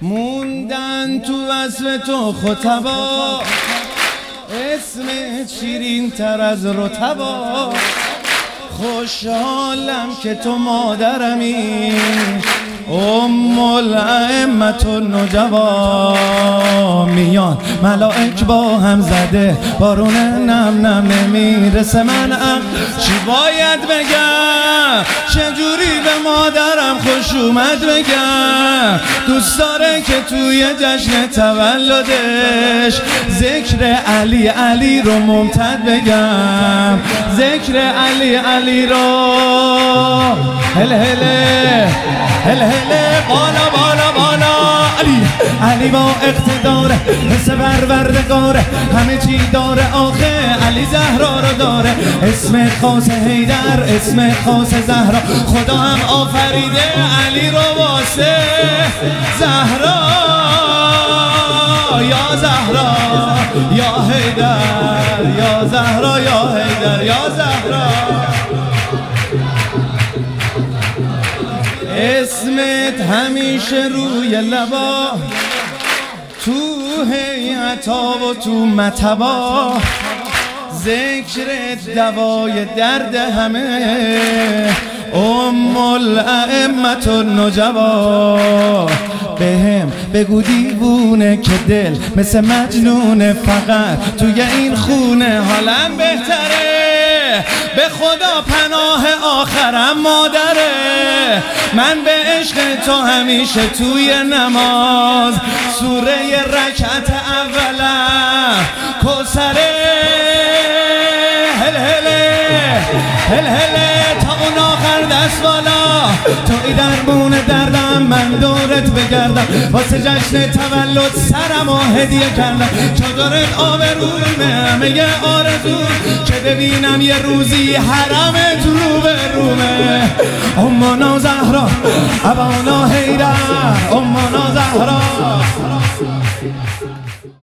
موندن تو وصف تو خطبا، اسم شیرین تر از رطبا. خوشحالم که تو مادرمی، ام الائمة النجبا. میان ملائک با هم زده، بارون نم نم نمیرسه. من چی باید بگم؟ چجوری به مادرم خوش اومد بگم؟ دوست داره که توی جشن تولدش ذکر علی علی رو ممتد بگم. ذکر علی علی رو هل هله هل هله بالا بالا بالا. علی علی با اقتداره، مثل پروردگاره، همه چی داره آخه علی زهرا رو داره. اسم خاص حیدر، اسم خاص زهرا، خدا هم آفریده علی رو واسه زهرا. یا زهرا یا حیدر، یا زهرا یا حیدر، یا زهرا. اسمت همیشه روی لبا، تو هیئتا و تو مطبا. ذکرت دوای درد همه، ام الائمة النجبا. بهم بگو دیوونه که دل مثل مجنونه، فقط توی این خونه حالم بهتره. به خدا پناه آخرم مادره، من به عشق تو همیشه توی نماز. سوره رکعت اولم کوثره. هل هله هل هله تا اون آخر دست بالا. توی درمون دردم، من دورت بگردم. واسه جشن تولد سرمو هدیه کردم. چادرت آبرومه، همه آرزو که ببینم یه روزی حرمت رو به رومه. امنا زهرا ابانا حیدر، امنا زهرا.